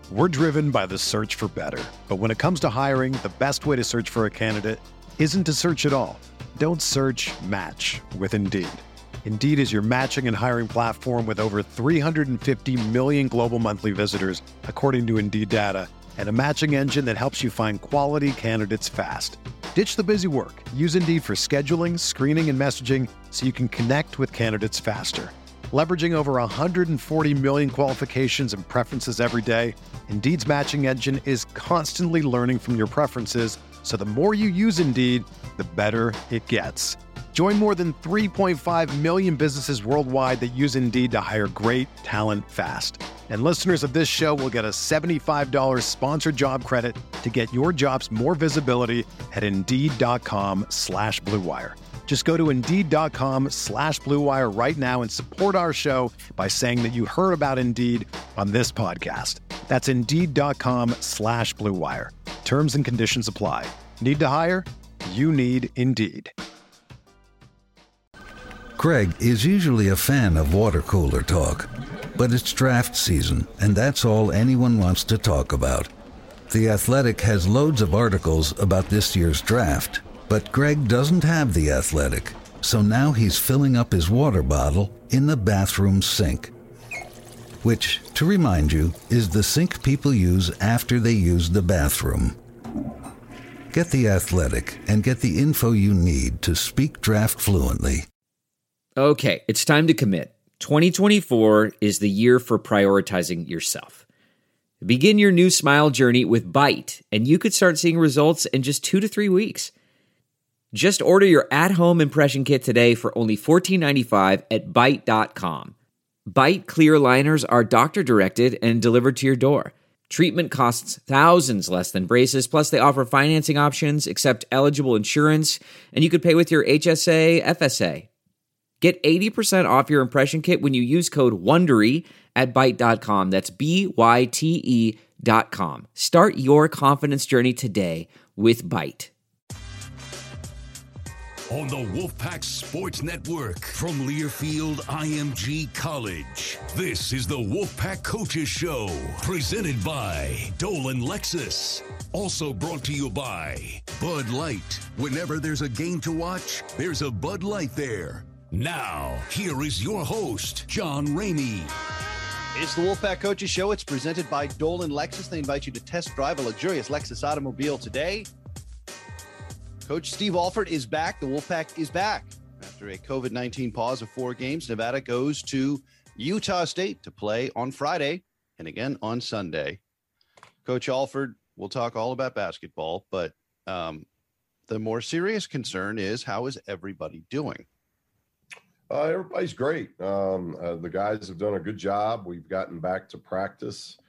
We're driven by the search for better. But when it comes to hiring, the best way to search for a candidate isn't to search at all. Don't search, match with Indeed. Indeed is your matching and hiring platform with over 350 million global monthly visitors, according to Indeed data, and a matching engine that helps you find quality candidates fast. Ditch the busy work. Use Indeed for scheduling, screening, and messaging so you can connect with candidates faster. Leveraging over 140 million qualifications and preferences every day, Indeed's matching engine is constantly learning from your preferences, so the more you use Indeed, the better it gets. Join more than 3.5 million businesses worldwide that use Indeed to hire great talent fast. And listeners of this show will get a $75 sponsored job credit to get your jobs more visibility at Indeed.com/Blue Wire. Just go to Indeed.com/Blue Wire right now and support our show by saying that you heard about Indeed on this podcast. That's Indeed.com/Blue Wire. Terms and conditions apply. Need to hire? You need Indeed. Greg is usually a fan of water cooler talk, but it's draft season, and that's all anyone wants to talk about. The Athletic has loads of articles about this year's draft, but Greg doesn't have The Athletic, so now he's filling up his water bottle in the bathroom sink. Which, to remind you, is the sink people use after they use the bathroom. Get The Athletic and get the info you need to speak draft fluently. Okay, it's time to commit. 2024 is the year for prioritizing yourself. Begin your new smile journey with Byte, and you could start seeing results in just 2 to 3 weeks. Just order your at-home impression kit today for only $14.95 at Byte.com. Byte clear liners are doctor-directed and delivered to your door. Treatment costs thousands less than braces, plus they offer financing options, accept eligible insurance, and you could pay with your HSA, FSA. Get 80% off your impression kit when you use code WONDERY at Byte.com. That's BYTE.com. Start your confidence journey today with Byte. On the Wolfpack Sports Network from Learfield IMG College, this is the Wolfpack Coaches Show, presented by Dolan Lexus. Also brought to you by Bud Light. Whenever there's a game to watch, there's a Bud Light there. Now, here is your host, John Ramey. It's the Wolfpack Coaches Show. It's presented by Dolan Lexus. They invite you to test drive a luxurious Lexus automobile today. Coach Steve Alford is back. The Wolfpack is back. After a COVID-19 pause of 4 games, Nevada goes to Utah State to play on Friday and again on Sunday. Coach Alford, we'll talk all about basketball, but the more serious concern is, how is everybody doing? Everybody's great. The guys have done a good job. We've gotten back to practice.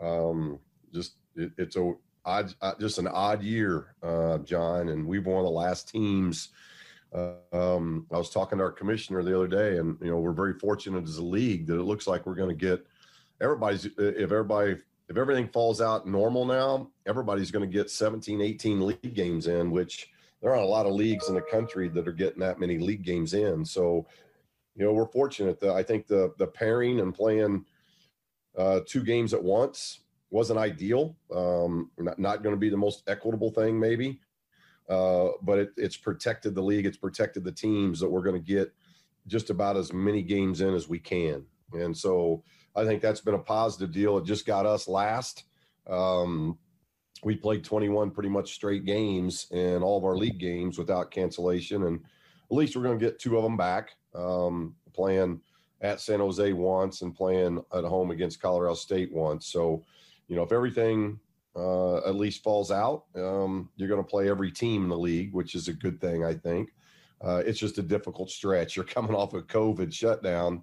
It's an odd year, John, and we've one of the last teams. I was talking to our commissioner the other day, and we're very fortunate as a league that it looks like we're going to get if everything falls out normal now, everybody's going to get 17, 18 league games in, which there aren't a lot of leagues in the country that are getting that many league games in. So, we're fortunate that I think the pairing and playing 2 games at once wasn't ideal. Not going to be the most equitable thing maybe, but it's protected the league. It's protected the teams that we're going to get just about as many games in as we can. And so I think that's been a positive deal. It just got us last. We played 21 pretty much straight games in all of our league games without cancellation. And at least we're going to get 2 of them back, playing at San Jose once and playing at home against Colorado State once. So, if everything at least falls out, you're going to play every team in the league, which is a good thing, I think. It's just a difficult stretch. You're coming off a COVID shutdown,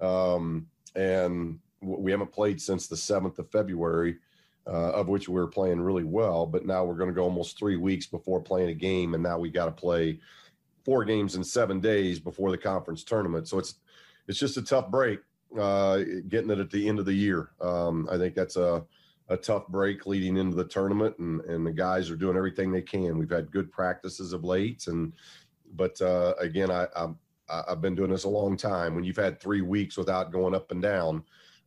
and we haven't played since the 7th of February, of which we were playing really well. But now we're going to go almost 3 weeks before playing a game, and now we got to play 4 games in 7 days before the conference tournament. So it's just a tough break, getting it at the end of the year. I think that's a tough break leading into the tournament, and the guys are doing everything they can. We've had good practices of late, but again, I've been doing this a long time. When you've had 3 weeks without going up and down,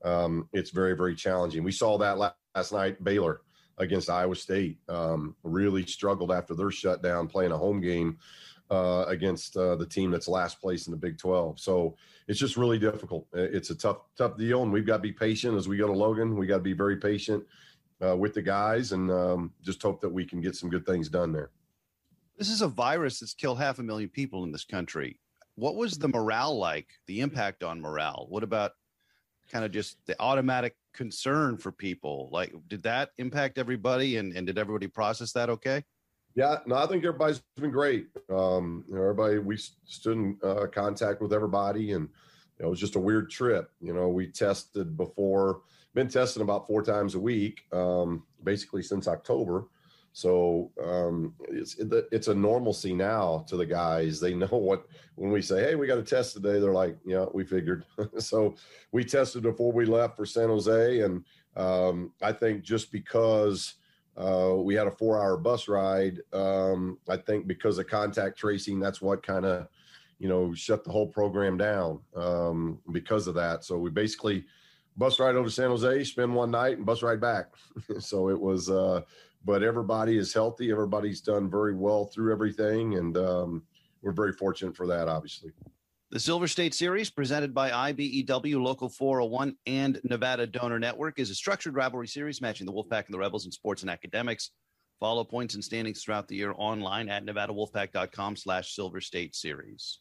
it's very, very challenging. We saw that last night, Baylor against Iowa State, really struggled after their shutdown playing a home game against the team that's last place in the Big 12. So it's just really difficult. It's a tough deal, and we've got to be patient as we go to Logan. We got to be very patient with the guys and just hope that we can get some good things done there. This is a virus that's killed 500,000 people in this country. What was the morale like, the impact on morale? What about kind of just the automatic concern for people? Like, did that impact everybody, and did everybody process that okay? Yeah, no, I think everybody's been great. Everybody, we stood in contact with everybody, and it was just a weird trip. We tested before, been testing about 4 times a week, basically since October. So it's a normalcy now to the guys. They know when we say, hey, we got a test today, they're like, yeah, we figured. So we tested before we left for San Jose. And I think just because we had a 4-hour bus ride, I think because of contact tracing, that's what kind of, shut the whole program down because of that. So we basically bus ride over to San Jose, spend one night, and bus ride back. So it was but everybody is healthy. Everybody's done very well through everything, and we're very fortunate for that, obviously. The Silver State Series, presented by IBEW, Local 401, and Nevada Donor Network, is a structured rivalry series matching the Wolfpack and the Rebels in sports and academics. Follow points and standings throughout the year online at NevadaWolfpack.com/Silver State Series.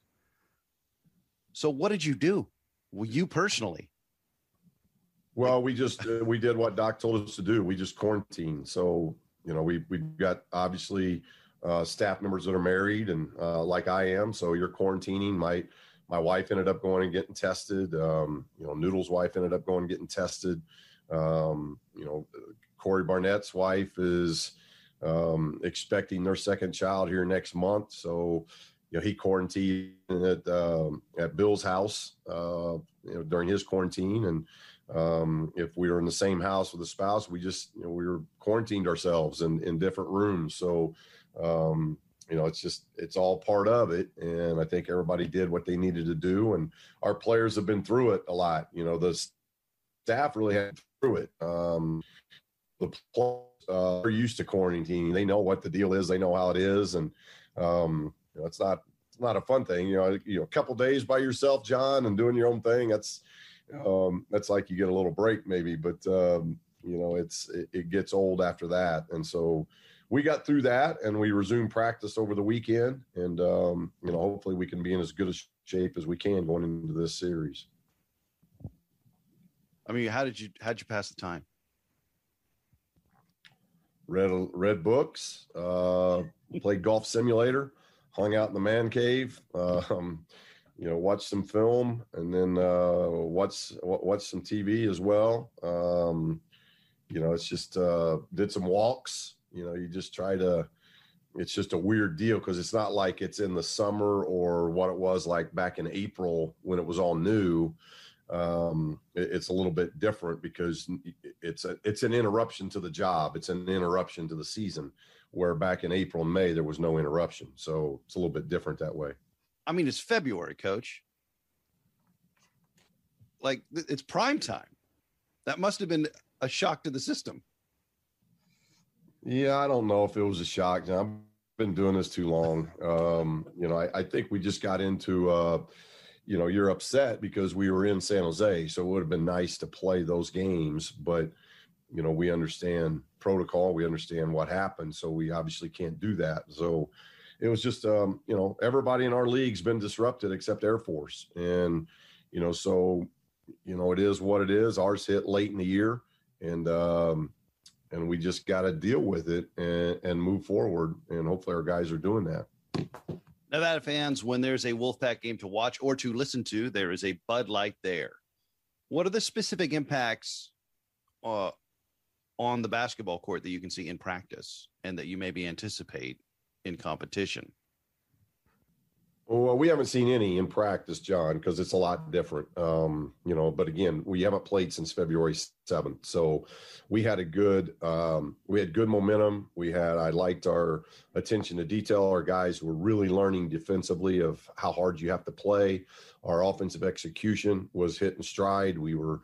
So what did you do? Well, you personally? Well, we did what Doc told us to do. We just quarantined. So, we've got obviously staff members that are married and like I am. So you're quarantining. My wife ended up going and getting tested. Noodle's wife ended up going and getting tested. Corey Barnett's wife is expecting their second child here next month. So, he quarantined at Bill's house, during his quarantine. And if we were in the same house with a spouse, we just, we were quarantined ourselves in different rooms. So, it's all part of it. And I think everybody did what they needed to do. And our players have been through it a lot. The staff really had through it. The players are used to quarantining. They know what the deal is. They know how it is. And, it's not a fun thing, a couple days by yourself, John, and doing your own thing. That's like you get a little break maybe, but it gets old after that. And so we got through that, and we resumed practice over the weekend, and hopefully we can be in as good a shape as we can going into this series. I mean, how'd you pass the time? Read books, played golf simulator, hung out in the man cave, watched some film, and then watched some TV as well. It's just did some walks. You just try to. It's just a weird deal because it's not like it's in the summer or what it was like back in April when it was all new. It's a little bit different because it's an interruption to the job. It's an interruption to the season, where back in April and May there was no interruption. So it's a little bit different that way. I mean, it's February, Coach. Like, it's prime time. That must have been a shock to the system. Yeah, I don't know if it was a shock. I've been doing this too long. I think we just got into, you're upset because we were in San Jose, so it would have been nice to play those games. But, we understand protocol. We understand what happened, so we obviously can't do that. So it was just, everybody in our league's been disrupted except Air Force. And, so, it is what it is. Ours hit late in the year, and we just got to deal with it and move forward. And hopefully our guys are doing that. Nevada fans, when there's a Wolfpack game to watch or to listen to, there is a Bud Light there. What are the specific impacts on the basketball court that you can see in practice and that you maybe anticipate in competition? Well, we haven't seen any in practice, John, because it's a lot different. But again, we haven't played since February 7th. So we had good momentum. I liked our attention to detail. Our guys were really learning defensively of how hard you have to play. Our offensive execution was hitting stride. We were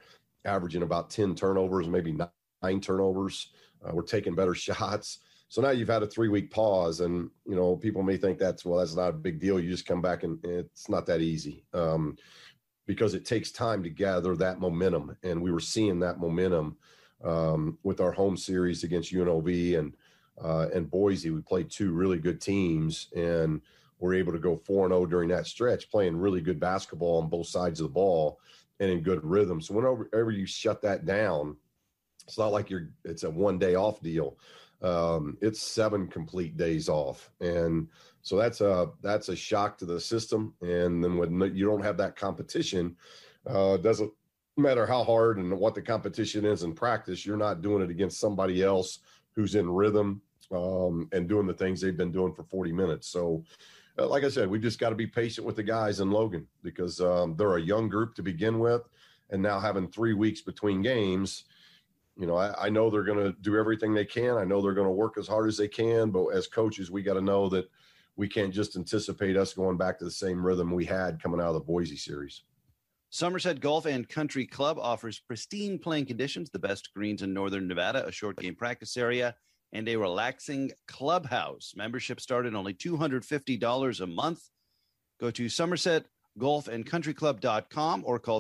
averaging about 10 turnovers, maybe 9 turnovers. We're taking better shots. So now you've had a 3-week pause, and, people may think that's not a big deal. You just come back, and it's not that easy because it takes time to gather that momentum. And we were seeing that momentum with our home series against UNLV and Boise. We played 2 really good teams, and we're able to go 4-0 during that stretch, playing really good basketball on both sides of the ball and in good rhythm. So whenever you shut that down, it's not like it's a 1-day off deal. It's 7 complete days off. And so that's a shock to the system. And then when you don't have that competition, it doesn't matter how hard and what the competition is in practice, you're not doing it against somebody else who's in rhythm and doing the things they've been doing for 40 minutes. So like I said, we just got to be patient with the guys in Logan because they're a young group to begin with. And now having 3 weeks between games, I know they're going to do everything they can. I know they're going to work as hard as they can. But as coaches, we got to know that we can't just anticipate us going back to the same rhythm we had coming out of the Boise series. Somerset Golf and Country Club offers pristine playing conditions, the best greens in northern Nevada, a short game practice area, and a relaxing clubhouse. Membership start at only $250 a month. Go to somersetgolfandcountryclub.com or call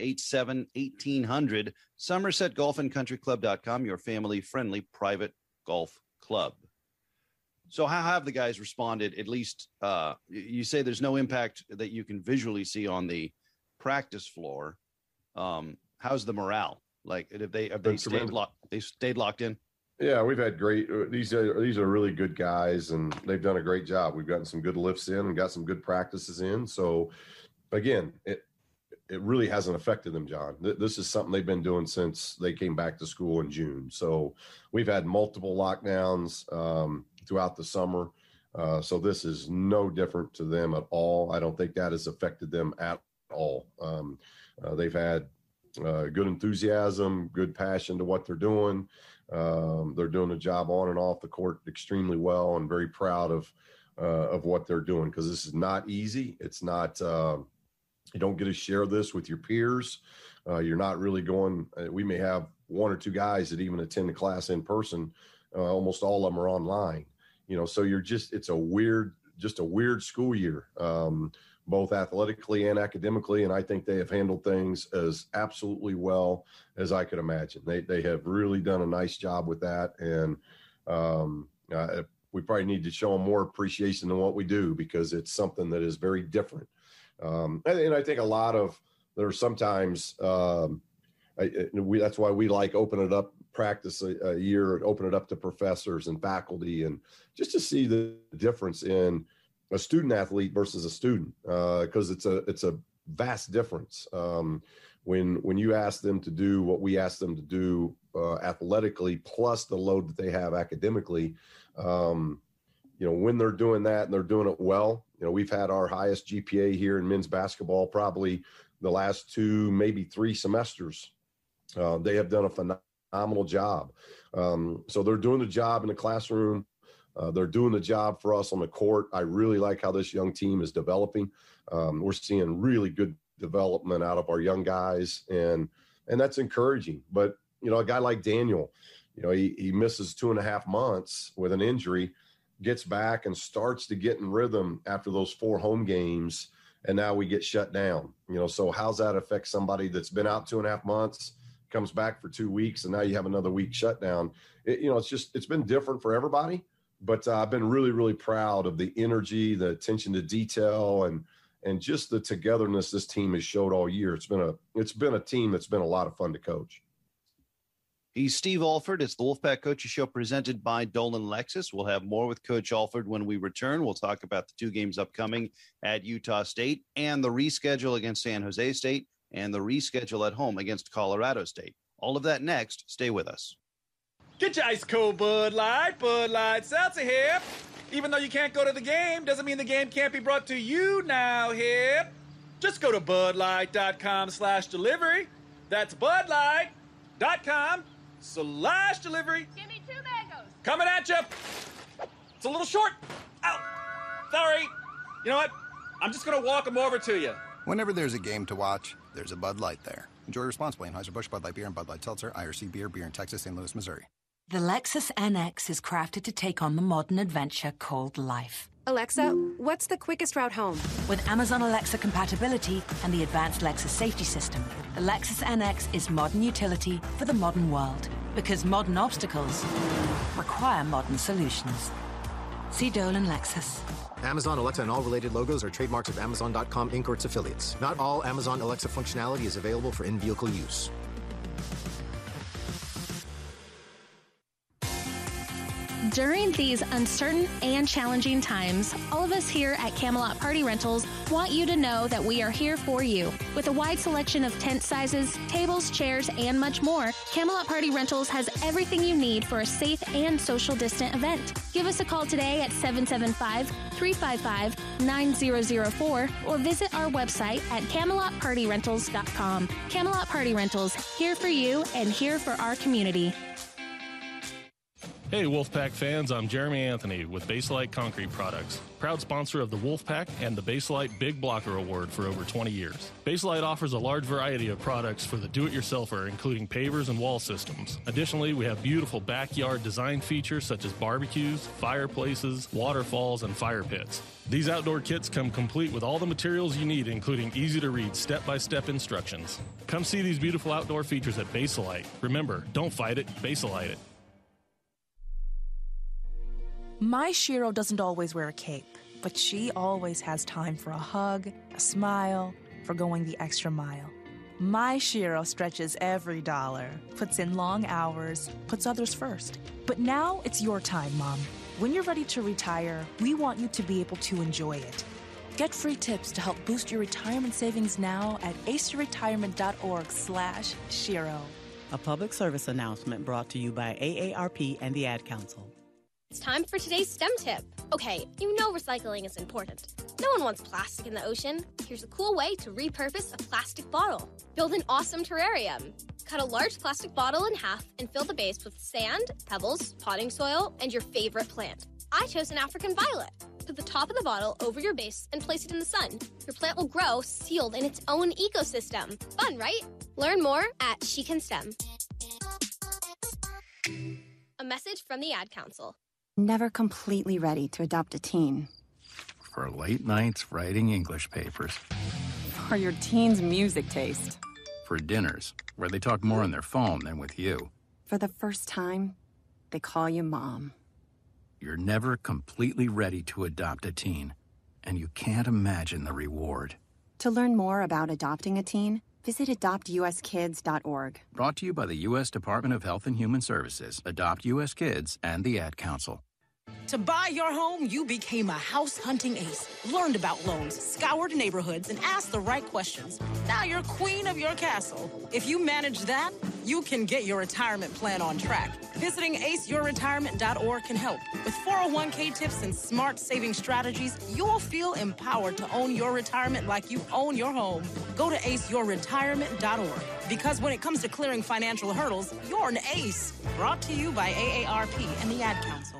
787-1800. somersetgolfandcountryclub.com, your family-friendly private golf club. So how have the guys responded? At least you say there's no impact that you can visually see on the practice floor. How's the morale? Like, have they stayed locked in? Yeah, we've had great. These are really good guys, and they've done a great job. We've gotten some good lifts in and got some good practices in. So, again, it really hasn't affected them, John. This is something they've been doing since they came back to school in June. So, we've had multiple lockdowns throughout the summer. So this is no different to them at all. I don't think that has affected them at all. They've had good enthusiasm, good passion to what they're doing. They're doing a job on and off the court extremely well, and very proud of what they're doing, because this is not easy. It's not you don't get to share this with your peers. You're not really going. We may have 1 or 2 guys that even attend the class in person. Almost all of them are online. So it's a weird school year, both athletically and academically. And I think they have handled things as absolutely well as I could imagine. They have really done a nice job with that. And we probably need to show them more appreciation than what we do, because it's something that is very different. And I think a lot of there are sometimes that's why we like open it up practice a year, open it up to professors and faculty, and just to see the difference in a student athlete versus a student, because it's a vast difference. When you ask them to do what we ask them to do athletically, plus the load that they have academically, when they're doing that and they're doing it well, we've had our highest GPA here in men's basketball probably the last 2, maybe 3 semesters. They have done a phenomenal job. So they're doing the job in the classroom. They're doing the job for us on the court. I really like how this young team is developing. We're seeing really good development out of our young guys, and that's encouraging. But, a guy like Daniel, he misses 2.5 months with an injury, gets back and starts to get in rhythm after those 4 home games, and now we get shut down. So how's that affect somebody that's been out 2.5 months, comes back for 2 weeks, and now you have another week shutdown? It's been different for everybody. But I've been really, really proud of the energy, the attention to detail, and just the togetherness this team has showed all year. It's been a team that's been a lot of fun to coach. He's Steve Alford. It's the Wolfpack Coaches Show presented by Dolan Lexus. We'll have more with Coach Alford when we return. We'll talk about the 2 games upcoming at Utah State, and the reschedule against San Jose State, and the reschedule at home against Colorado State. All of that next. Stay with us. Get your ice cold Bud Light Seltzer here. Even though you can't go to the game, doesn't mean the game can't be brought to you now here. Just go to budlight.com/delivery. That's budlight.com/delivery. Give me 2 mangoes. Coming at you. It's a little short. Ow. Sorry. You know what? I'm just going to walk them over to you. Whenever there's a game to watch, there's a Bud Light there. Enjoy responsibly. Anheuser-Busch, Bud Light Beer, and Bud Light Seltzer, IRC Beer, beer in Texas, St. Louis, Missouri. The Lexus NX is crafted to take on the modern adventure called life. Alexa, what's the quickest route home? With Amazon Alexa compatibility and the advanced Lexus safety system, the Lexus NX is modern utility for the modern world. Because modern obstacles require modern solutions. See Dolan Lexus. Amazon Alexa and all related logos are trademarks of Amazon.com Inc. or its affiliates. Not all Amazon Alexa functionality is available for in-vehicle use. During these uncertain and challenging times, all of us here at Camelot Party Rentals want you to know that we are here for you. With a wide selection of tent sizes, tables, chairs, and much more, Camelot Party Rentals has everything you need for a safe and social distant event. Give us a call today at 775-355-9004 or visit our website at CamelotPartyRentals.com. Camelot Party Rentals, here for you and here for our community. Hey Wolfpack fans, I'm Jeremy Anthony with Baselite Concrete Products, proud sponsor of the Wolfpack and the Baselite Big Blocker Award for over 20 years. Baselite offers a large variety of products for the do-it-yourselfer, including pavers and wall systems. Additionally, we have beautiful backyard design features such as barbecues, fireplaces, waterfalls, and fire pits. These outdoor kits come complete with all the materials you need, including easy-to-read step-by-step instructions. Come see these beautiful outdoor features at Baselite. Remember, don't fight it, Baselite it. My Shiro doesn't always wear a cape, but she always has time for a hug, a smile, for going the extra mile. My Shiro stretches every dollar, puts in long hours, puts others first. But now it's your time, Mom. When you're ready to retire, we want you to be able to enjoy it. Get free tips to help boost your retirement savings now at aceyourretirement.org/Shiro. A public service announcement brought to you by AARP and the Ad Council. It's time for today's STEM tip. Okay, you know recycling is important. No one wants plastic in the ocean. Here's a cool way to repurpose a plastic bottle. Build an awesome terrarium. Cut a large plastic bottle in half and fill the base with sand, pebbles, potting soil, and your favorite plant. I chose an African violet. Put the top of the bottle over your base and place it in the sun. Your plant will grow sealed in its own ecosystem. Fun, right? Learn more at She Can STEM. A message from the Ad Council. Never completely ready to adopt a teen. For late nights writing English papers. For your teen's music taste. For dinners, where they talk more on their phone than with you. For the first time, they call you Mom. You're never completely ready to adopt a teen, and you can't imagine the reward. To learn more about adopting a teen, visit adoptuskids.org. Brought to you by the U.S. Department of Health and Human Services, Adopt U.S. Kids, and the Ad Council. To buy your home, you became a house hunting ace. Learned about loans, scoured neighborhoods, and asked the right questions. Now you're queen of your castle. If you manage that, you can get your retirement plan on track. Visiting aceyourretirement.org can help. With 401k tips and smart saving strategies, you'll feel empowered to own your retirement like you own your home. Go to aceyourretirement.org. Because when it comes to clearing financial hurdles, you're an ace. Brought to you by AARP and the Ad Council.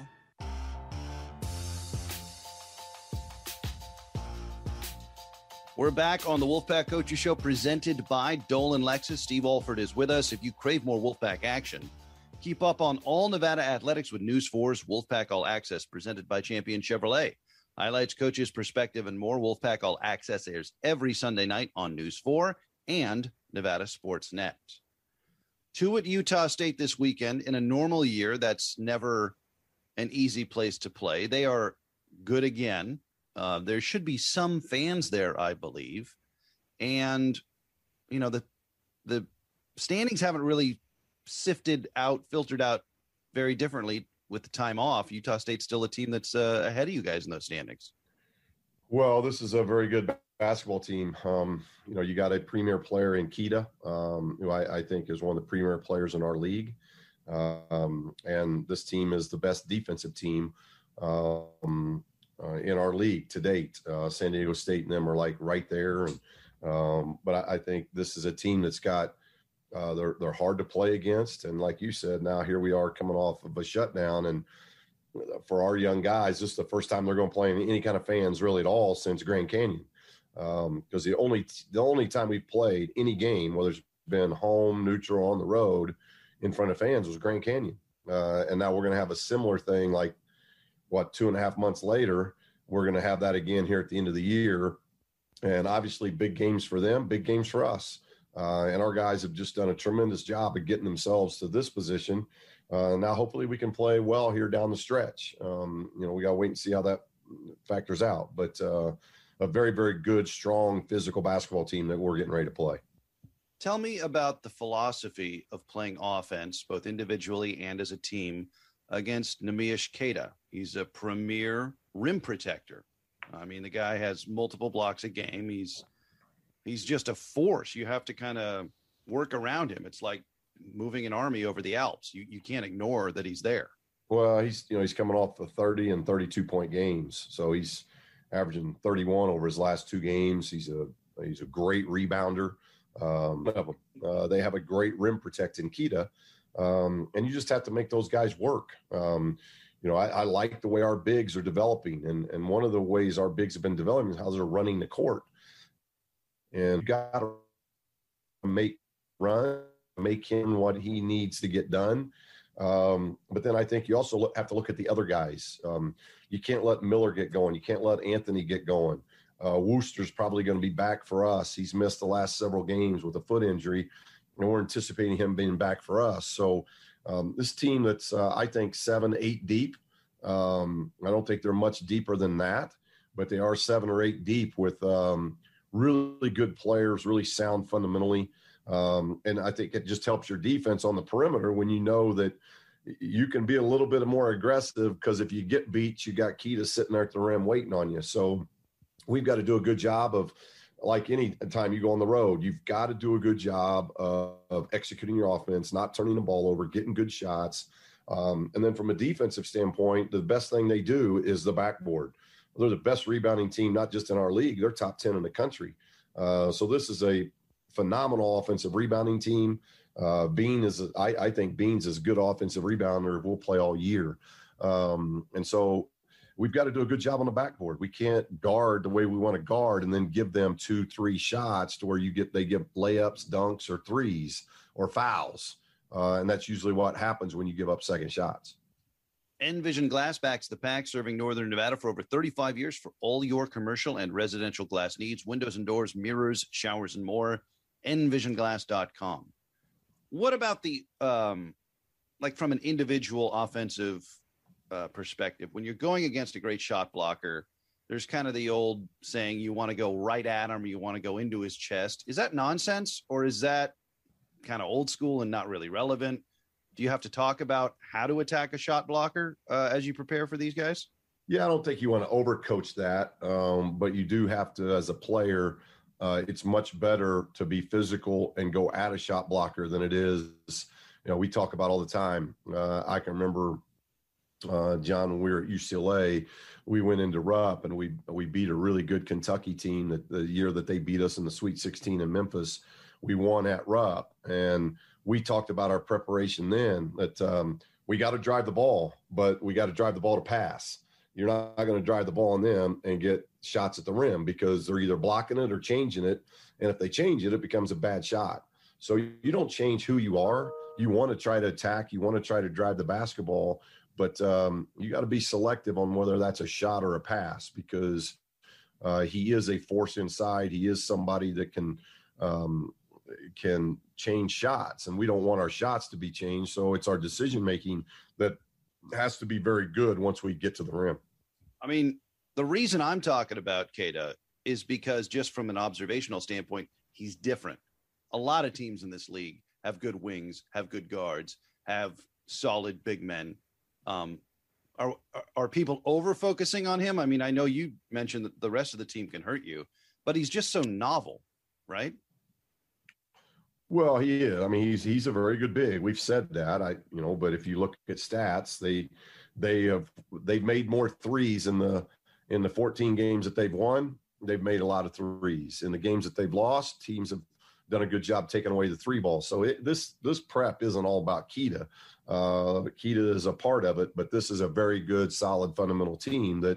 We're back on the Wolfpack Coaches Show presented by Dolan Lexus. Steve Alford is with us. If you crave more Wolfpack action, keep up on all Nevada athletics with News 4's Wolfpack All Access presented by Champion Chevrolet. Highlights, coaches, perspective, and more. Wolfpack All Access airs every Sunday night on News 4 and Nevada Sports Net. 2 at Utah State this weekend. In a normal year, that's never an easy place to play. They are good again. There should be some fans there, I believe. And, you know, the standings haven't really filtered out very differently with the time off. Utah State's still a team that's ahead of you guys in those standings. Well, this is a very good basketball team. You know, you got a premier player in Keita, who I think is one of the premier players in our league. And this team is the best defensive team in our league to date. San Diego State and them are like right there. And, but I think this is a team that's got, they're hard to play against. And like you said, now here we are coming off of a shutdown. And for our young guys, this is the first time they're going to play any kind of fans really at all since Grand Canyon. Because the only time we've played any game, whether it's been home, neutral, on the road in front of fans was Grand Canyon. And now we're going to have a similar thing, like 2.5 months later, we're going to have that again here at the end of the year. And obviously big games for them, big games for us. And our guys have just done a tremendous job of getting themselves to this position. Now, hopefully we can play well here down the stretch. We got to wait and see how that factors out. But a very, very good, strong physical basketball team that we're getting ready to play. Tell me about the philosophy of playing offense, both individually and as a team, against Neemias Queta. He's a premier rim protector. I mean, the guy has multiple blocks a game. He's just a force. You have to kind of work around him. It's like moving an army over the Alps. You can't ignore that he's there. Well, he's coming off the 30 and 32 point games. So he's averaging 31 over his last 2 games. He's a great rebounder. They have a great rim protecting Queta. And you just have to make those guys work. I like the way our bigs are developing. And one of the ways our bigs have been developing is how they're running the court. And you got to make him what he needs to get done. But then I think you also have to look at the other guys. You can't let Miller get going. You can't let Anthony get going. Worcester's probably going to be back for us. He's missed the last several games with a foot injury, and we're anticipating him being back for us. So this team that's, I think, 7-8 deep. I don't think they're much deeper than that, but they are 7 or 8 deep with really good players, really sound fundamentally. And I think it just helps your defense on the perimeter when you know that you can be a little bit more aggressive, because if you get beat, you got Queta sitting there at the rim waiting on you. So we've got to do a good job of, like any time you go on the road, you've got to do a good job of executing your offense, not turning the ball over, getting good shots. And then from a defensive standpoint, the best thing they do is the backboard. They're the best rebounding team, not just in our league. They're top 10 in the country. So this is a phenomenal offensive rebounding team. I think Beans is a good offensive rebounder. We'll play all year. And so we've got to do a good job on the backboard. We can't guard the way we want to guard and then give them 2-3 shots to where they give layups, dunks, or threes or fouls. And that's usually what happens when you give up second shots. Envision Glass backs the pack, serving Northern Nevada for over 35 years for all your commercial and residential glass needs, windows and doors, mirrors, showers, and more. EnvisionGlass.com. What about the, from an individual offensive perspective, when you're going against a great shot blocker, there's kind of the old saying, you want to go right at him, or you want to go into his chest. Is that nonsense, or is that kind of old school and not really relevant? Do you have to talk about how to attack a shot blocker as you prepare for these guys? Yeah, I don't think you want to overcoach that, but you do have to, as a player, it's much better to be physical and go at a shot blocker than it is. We talk about all the time. I can remember, John, when we were at UCLA, we went into Rupp and we beat a really good Kentucky team that the year that they beat us in the Sweet 16 in Memphis. We won at Rupp, and we talked about our preparation then that we got to drive the ball, but we got to drive the ball to pass. You're not going to drive the ball on them and get shots at the rim, because they're either blocking it or changing it. And if they change it, it becomes a bad shot. So you don't change who you are. You want to try to attack. You want to try to drive the basketball, but you got to be selective on whether that's a shot or a pass, because he is a force inside. He is somebody that can change shots, and we don't want our shots to be changed. So it's our decision-making that has to be very good once we get to the rim. I mean, the reason I'm talking about Queta is because, just from an observational standpoint, he's different. A lot of teams in this league have good wings, have good guards, have solid big men. Are people over-focusing on him? I mean, I know you mentioned that the rest of the team can hurt you, but he's just so novel, right? Well, he is. I mean, he's a very good big. We've said that. But if you look at stats, they've made more threes in the 14 games that they've won. They've made a lot of threes. In the games that they've lost, teams have done a good job taking away the three ball. So this prep isn't all about Queta. Queta is a part of it, but this is a very good, solid, fundamental team that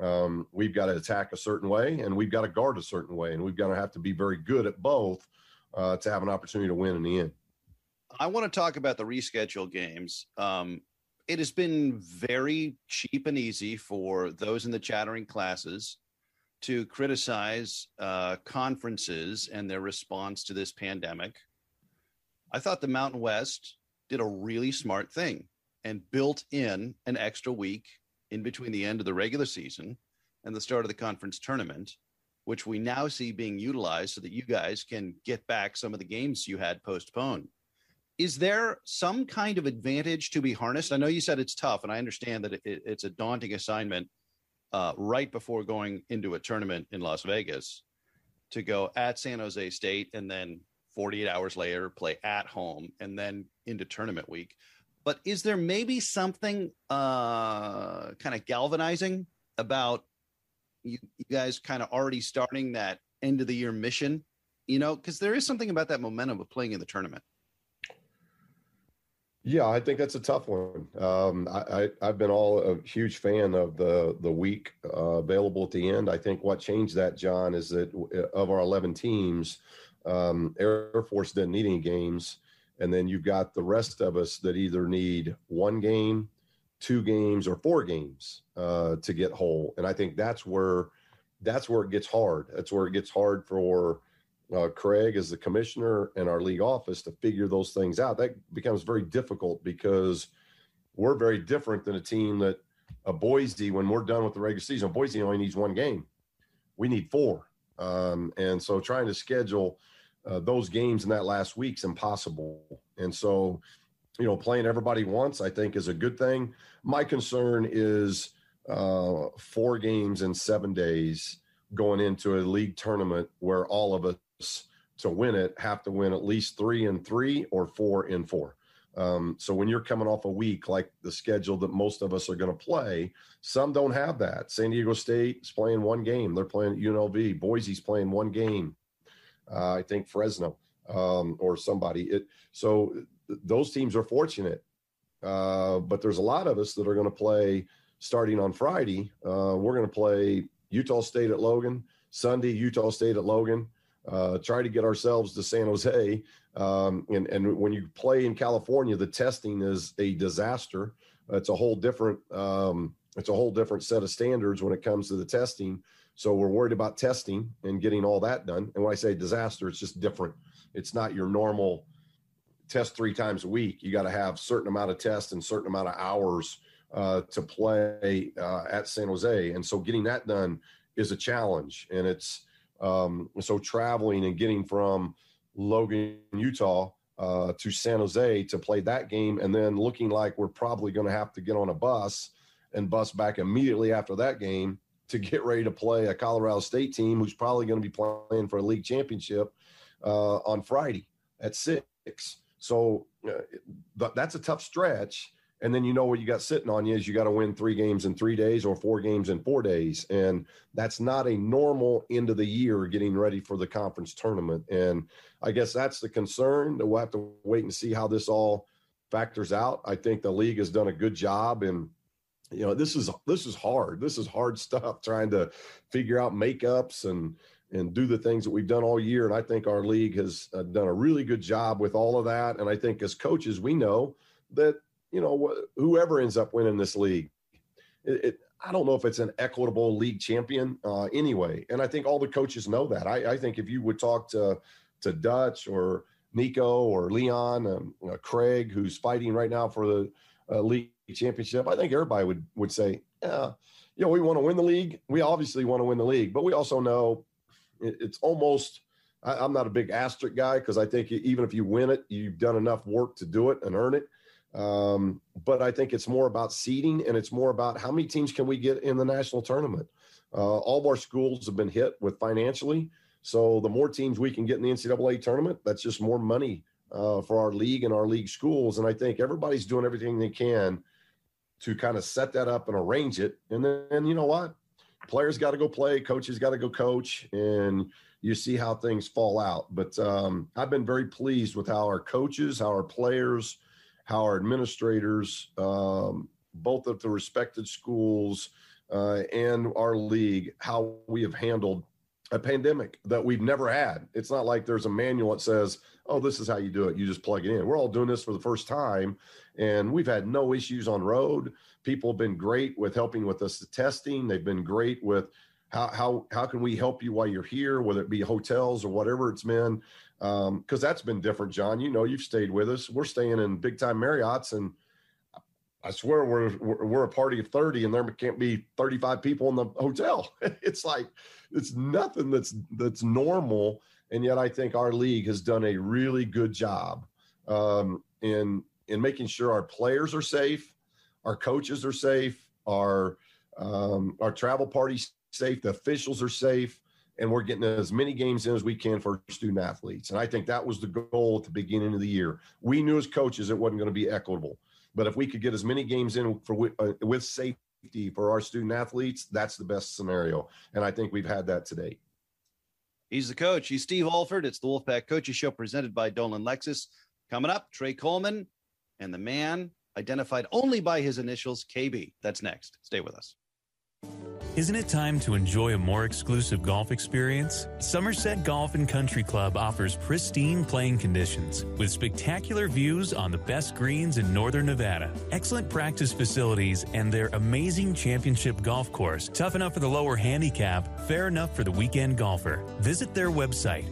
we've got to attack a certain way, and we've got to guard a certain way, and we've got to have to be very good at both. to have an opportunity to win in the end. I want to talk about the rescheduled games. It has been very cheap and easy for those in the chattering classes to criticize conferences and their response to this pandemic. I thought the Mountain West did a really smart thing and built in an extra week in between the end of the regular season and the start of the conference tournament, which we now see being utilized so that you guys can get back some of the games you had postponed. Is there some kind of advantage to be harnessed? I know you said it's tough, and I understand that it's a daunting assignment right before going into a tournament in Las Vegas to go at San Jose State and then 48 hours later play at home and then into tournament week. But is there maybe something kind of galvanizing about you guys kind of already starting that end of the year mission? You know, because there is something about that momentum of playing in the tournament. Yeah, I think that's a tough one. I've been a huge fan of the week available at the end. I think what changed that, John, is that of our 11 teams, Air Force didn't need any games. And then you've got the rest of us that either need 1 game, 2 games, or 4 games to get whole. And I think that's where it gets hard. That's where it gets hard for Craig as the commissioner and our league office to figure those things out. That becomes very difficult because we're very different than a team that Boise, when we're done with the regular season, Boise only needs 1 game. We need 4. And so trying to schedule those games in that last week's impossible. And so, you know, playing everybody once, I think, is a good thing. My concern is 4 games in 7 days going into a league tournament where all of us to win it have to win at least 3 in 3 or 4 in 4. So when you're coming off a week like the schedule that most of us are going to play, some don't have that. San Diego State is playing 1 game. They're playing at UNLV. Boise's playing 1 game. I think Fresno or somebody. So those teams are fortunate. But there's a lot of us that are going to play starting on Friday. We're going to play Utah State at Logan, Sunday, Utah State at Logan. Try to get ourselves to San Jose. And when you play in California, the testing is a disaster. It's a whole different set of standards when it comes to the testing. So we're worried about testing and getting all that done. And when I say disaster, it's just different. It's not your normal test 3 times a week. You got to have a certain amount of tests and certain amount of hours to play at San Jose. And so getting that done is a challenge. And it's so traveling and getting from Logan, Utah to San Jose to play that game, and then looking like we're probably going to have to get on a bus and bus back immediately after that game to get ready to play a Colorado State team who's probably going to be playing for a league championship on Friday at 6. So that's a tough stretch. And then you know what you got sitting on you is you got to win 3 games in 3 days or 4 games in 4 days. And that's not a normal end of the year getting ready for the conference tournament. And I guess that's the concern that we'll have to wait and see how this all factors out. I think the league has done a good job. And, you know, this is hard. This is hard stuff, trying to figure out makeups and do the things that we've done all year. And I think our league has done a really good job with all of that. And I think as coaches, we know that, you know, whoever ends up winning this league, I don't know if it's an equitable league champion anyway. And I think all the coaches know that. I think if you would talk to Dutch or Nico or Leon, Craig, who's fighting right now for the league championship, I think everybody would say, yeah, you know, we want to win the league. We obviously want to win the league, but we also know it's almost – I'm not a big asterisk guy because I think even if you win it, you've done enough work to do it and earn it. But I think it's more about seeding, and it's more about how many teams can we get in the national tournament. All of our schools have been hit with financially. So the more teams we can get in the NCAA tournament, that's just more money for our league and our league schools. And I think everybody's doing everything they can to kind of set that up and arrange it. And then, you know what? Players got to go play, coaches got to go coach, and you see how things fall out. But I've been very pleased with how our coaches, how our players, how our administrators, both at the respected schools and our league, how we have handled a pandemic that we've never had. It's not like there's a manual that says, oh, this is how you do it. You just plug it in. We're all doing this for the first time, and we've had no issues on road. People have been great with helping with us, the testing. They've been great with how can we help you while you're here, whether it be hotels or whatever it's been, because that's been different, John. You know, you've stayed with us. We're staying in big-time Marriotts, and I swear we're a party of 30 and there can't be 35 people in the hotel. It's like, it's nothing that's normal. And yet I think our league has done a really good job in making sure our players are safe, our coaches are safe, our travel parties safe, the officials are safe, and we're getting as many games in as we can for student athletes. And I think that was the goal at the beginning of the year. We knew as coaches it wasn't going to be equitable. But if we could get as many games in with safety for our student athletes, that's the best scenario. And I think we've had that today. He's the coach. He's Steve Alford. It's the Wolfpack Coaches Show presented by Dolan Lexus. Coming up, Trey Coleman and the man identified only by his initials, KB. That's next. Stay with us. Isn't it time to enjoy a more exclusive golf experience? Somerset Golf and Country Club offers pristine playing conditions with spectacular views on the best greens in northern Nevada, excellent practice facilities, and their amazing championship golf course, tough enough for the lower handicap, fair enough for the weekend golfer. Visit their website,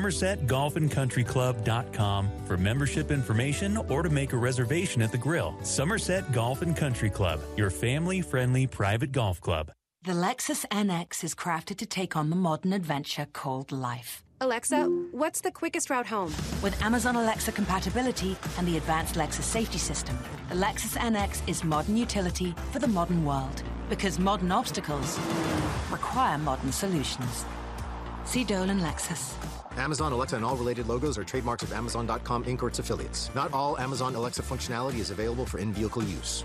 somersetgolfandcountryclub.com, for membership information or to make a reservation at the grill. Somerset Golf and Country Club, your family-friendly private golf club. The Lexus NX is crafted to take on the modern adventure called life. Alexa, what's the quickest route home? With Amazon Alexa compatibility and the advanced Lexus safety system, the Lexus NX is modern utility for the modern world. Because modern obstacles require modern solutions. See Dolan Lexus. Amazon Alexa and all related logos are trademarks of Amazon.com Inc. or its affiliates. Not all Amazon Alexa functionality is available for in-vehicle use.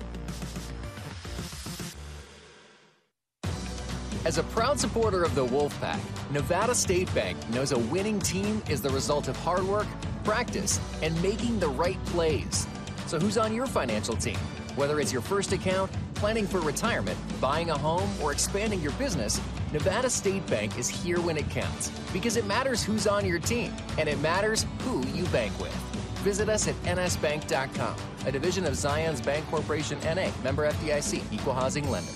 As a proud supporter of the Wolfpack, Nevada State Bank knows a winning team is the result of hard work, practice, and making the right plays. So who's on your financial team? Whether it's your first account, planning for retirement, buying a home, or expanding your business, Nevada State Bank is here when it counts. Because it matters who's on your team, and it matters who you bank with. Visit us at nsbank.com, a division of Zions Bank Corporation, N.A., member FDIC, equal housing lender.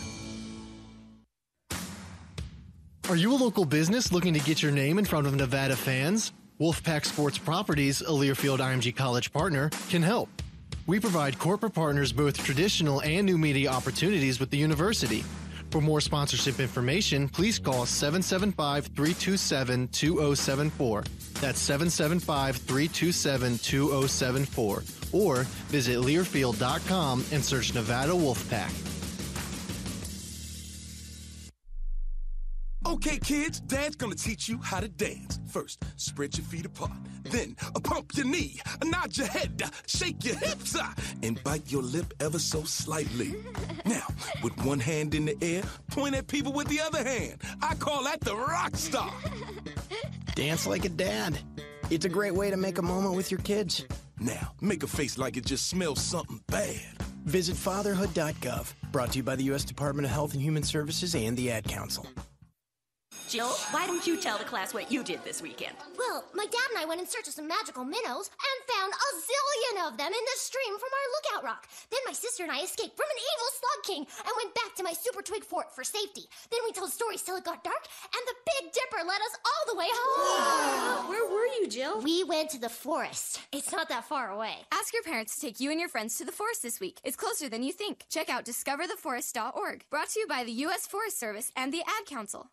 Are you a local business looking to get your name in front of Nevada fans? Wolfpack Sports Properties, a Learfield IMG College partner, can help. We provide corporate partners both traditional and new media opportunities with the university. For more sponsorship information, please call 775-327-2074. That's 775-327-2074. Or visit Learfield.com and search Nevada Wolfpack. Okay, kids, Dad's gonna teach you how to dance. First, spread your feet apart. Then, pump your knee, nod your head, shake your hips, and bite your lip ever so slightly. Now, with one hand in the air, point at people with the other hand. I call that the rock star. Dance like a dad. It's a great way to make a moment with your kids. Now, make a face like it just smells something bad. Visit fatherhood.gov. Brought to you by the U.S. Department of Health and Human Services and the Ad Council. Jill, why don't you tell the class what you did this weekend? Well, my dad and I went in search of some magical minnows and found a zillion of them in the stream from our lookout rock. Then my sister and I escaped from an evil slug king and went back to my super twig fort for safety. Then we told stories till it got dark, and the Big Dipper led us all the way home. Where were you, Jill? We went to the forest. It's not that far away. Ask your parents to take you and your friends to the forest this week. It's closer than you think. Check out discovertheforest.org. Brought to you by the U.S. Forest Service and the Ad Council.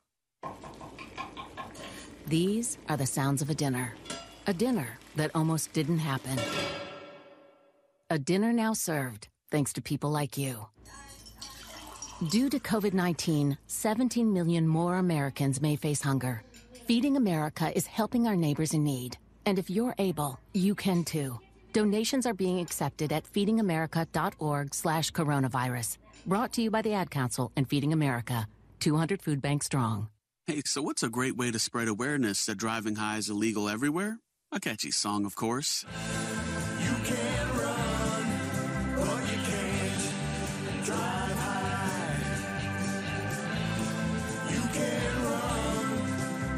These are the sounds of a dinner that almost didn't happen. A dinner now served, thanks to people like you. Due to COVID-19, 17 million more Americans may face hunger. Feeding America is helping our neighbors in need. And if you're able, you can too. Donations are being accepted at feedingamerica.org/coronavirus. Brought to you by the Ad Council and Feeding America, 200 food banks strong. Hey, so what's a great way to spread awareness that driving high is illegal everywhere? A catchy song, of course. You can run, but you can't drive high. You can run,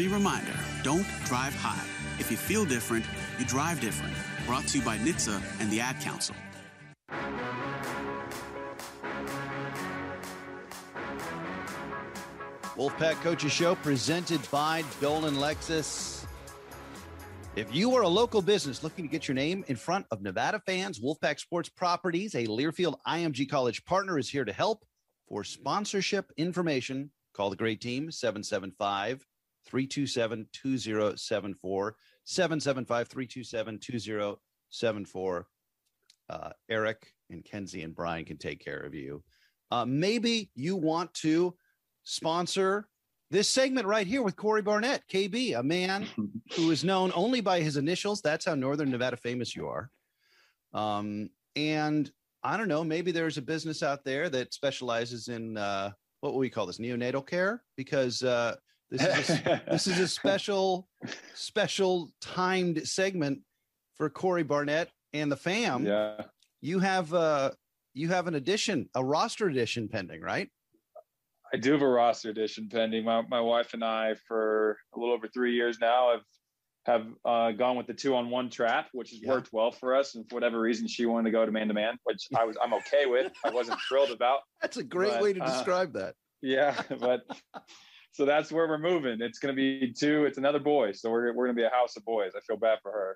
reminder, don't drive high. If you feel different, you drive different. Brought to you by NHTSA and the Ad Council. Wolfpack Coaches Show presented by Dolan Lexus. If you are a local business looking to get your name in front of Nevada fans, Wolfpack Sports Properties, a Learfield IMG College partner, is here to help. For sponsorship information, call the great team, 775-327-2074, 775-327-2074. Eric and Kenzie and Brian can take care of you. Maybe you want to sponsor this segment right here with Corey Barnett, KB, a man who is known only by his initials. That's how Northern Nevada famous you are. And I don't know, maybe there's a business out there that specializes in what will we call this, neonatal care? Because this is a special timed segment for Corey Barnett and the fam. Yeah, you have an addition, a roster addition pending, right? I do have a roster addition pending. My wife and I, for a little over 3 years now, have gone with the 2-on-1 trap, which has worked well for us. And for whatever reason, she wanted to go to man-to-man, which I'm okay with. I wasn't thrilled about. That's a great way to describe that. Yeah, but so that's where we're moving. It's going to be two. It's another boy, so we're going to be a house of boys. I feel bad for her.